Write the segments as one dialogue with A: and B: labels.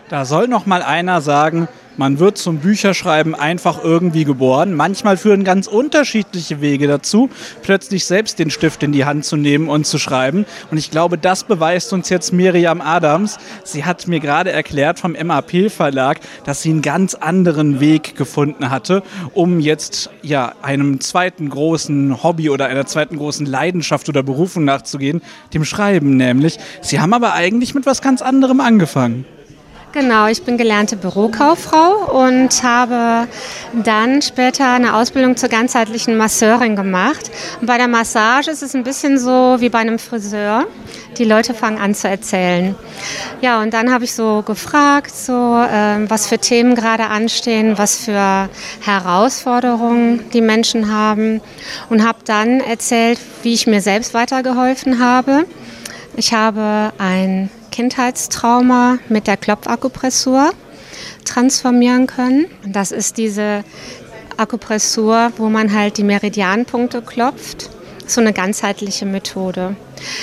A: Da soll noch mal einer sagen, man wird zum Bücherschreiben einfach irgendwie geboren. Manchmal führen ganz unterschiedliche Wege dazu, plötzlich selbst den Stift in die Hand zu nehmen und zu schreiben. Und ich glaube, das beweist uns jetzt Miriam Adams. Sie hat mir gerade erklärt vom MAP-Verlag, dass sie einen ganz anderen Weg gefunden hatte, um jetzt einem zweiten großen Hobby oder einer zweiten großen Leidenschaft oder Berufung nachzugehen, dem Schreiben nämlich. Sie haben aber eigentlich mit was ganz anderem angefangen.
B: Genau, ich bin gelernte Bürokauffrau und habe dann später eine Ausbildung zur ganzheitlichen Masseurin gemacht. Und bei der Massage ist es ein bisschen so wie bei einem Friseur. Die Leute fangen an zu erzählen. Ja, und dann habe ich so gefragt, was für Themen gerade anstehen, was für Herausforderungen die Menschen haben und habe dann erzählt, wie ich mir selbst weitergeholfen habe. Ich habe ein Kindheitstrauma mit der Klopfakupressur transformieren können. Das ist diese Akupressur, wo man halt die Meridianpunkte klopft. So eine ganzheitliche Methode.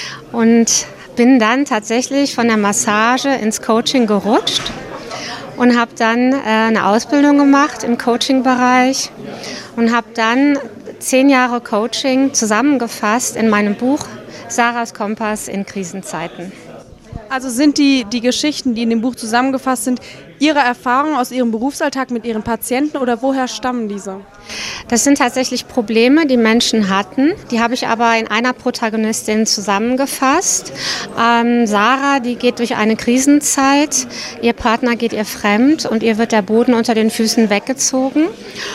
B: Und bin dann tatsächlich von der Massage ins Coaching gerutscht und habe dann eine Ausbildung gemacht im Coaching-Bereich und habe dann 10 Jahre Coaching zusammengefasst in meinem Buch Sarahs Kompass in Krisenzeiten.
C: Also sind die Geschichten, die in dem Buch zusammengefasst sind, Ihre Erfahrungen aus Ihrem Berufsalltag mit Ihren Patienten oder woher stammen diese?
B: Das sind tatsächlich Probleme, die Menschen hatten. Die habe ich aber in einer Protagonistin zusammengefasst. Sarah, die geht durch eine Krisenzeit. Ihr Partner geht ihr fremd und ihr wird der Boden unter den Füßen weggezogen.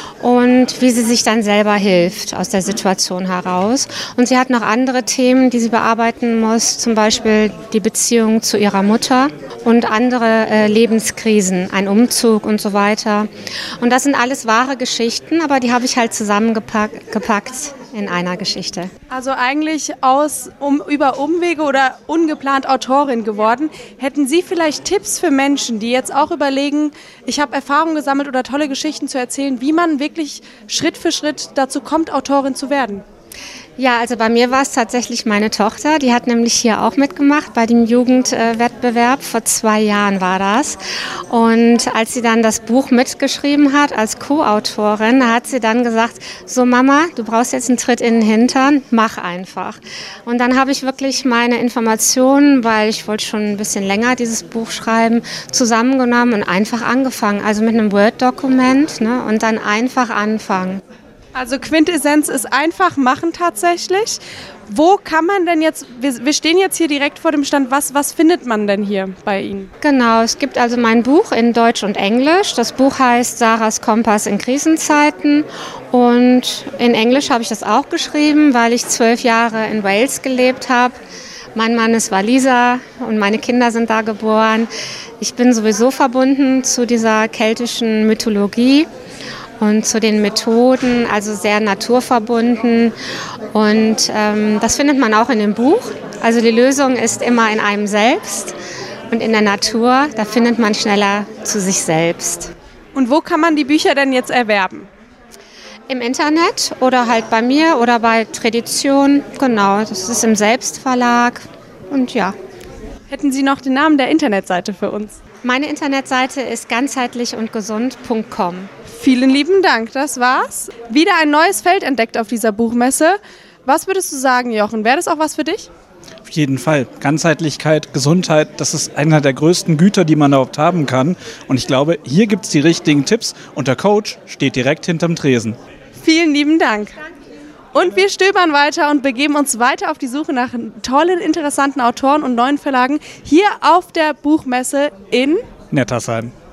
B: Und wie sie sich dann selber hilft aus der Situation heraus. Und sie hat noch andere Themen, die sie bearbeiten muss, zum Beispiel die Beziehung zu ihrer Mutter und andere Lebenskrisen, ein Umzug und so weiter. Und das sind alles wahre Geschichten, aber die habe ich halt zusammengepackt in einer Geschichte.
C: Also eigentlich über Umwege oder ungeplant Autorin geworden. Hätten Sie vielleicht Tipps für Menschen, die jetzt auch überlegen, ich habe Erfahrungen gesammelt oder tolle Geschichten zu erzählen, wie man wirklich Schritt für Schritt dazu kommt, Autorin zu werden?
B: Ja, also bei mir war es tatsächlich meine Tochter, die hat nämlich hier auch mitgemacht bei dem Jugendwettbewerb, vor 2 Jahren war das. Und als sie dann das Buch mitgeschrieben hat als Co-Autorin, hat sie dann gesagt, so Mama, du brauchst jetzt einen Tritt in den Hintern, mach einfach. Und dann habe ich wirklich meine Informationen, weil ich wollte schon ein bisschen länger dieses Buch schreiben, zusammengenommen und einfach angefangen, also mit einem Word-Dokument, ne, und dann einfach anfangen.
C: Also Quintessenz ist einfach machen tatsächlich. Wo kann man denn jetzt, wir stehen jetzt hier direkt vor dem Stand, was findet man denn hier bei Ihnen?
B: Genau, es gibt also mein Buch in Deutsch und Englisch. Das Buch heißt Sarahs Kompass in Krisenzeiten und in Englisch habe ich das auch geschrieben, weil ich 12 Jahre in Wales gelebt habe. Mein Mann ist Waliser und meine Kinder sind da geboren. Ich bin sowieso verbunden zu dieser keltischen Mythologie und zu den Methoden, also sehr naturverbunden. Und das findet man auch in dem Buch. Also die Lösung ist immer in einem selbst und in der Natur, da findet man schneller zu sich selbst.
C: Und wo kann man die Bücher denn jetzt erwerben?
B: Im Internet oder halt bei mir oder bei Tradition, genau, das ist im Selbstverlag und ja.
C: Hätten Sie noch den Namen der Internetseite für uns?
B: Meine Internetseite ist ganzheitlichundgesund.com.
C: Vielen lieben Dank, das war's. Wieder ein neues Feld entdeckt auf dieser Buchmesse. Was würdest du sagen, Jochen? Wäre das auch was für dich?
A: Auf jeden Fall. Ganzheitlichkeit, Gesundheit, das ist einer der größten Güter, die man überhaupt haben kann. Und ich glaube, hier gibt es die richtigen Tipps und der Coach steht direkt hinterm Tresen.
C: Vielen lieben Dank. Und wir stöbern weiter und begeben uns weiter auf die Suche nach tollen, interessanten Autoren und neuen Verlagen hier auf der Buchmesse in
A: Nettersheim.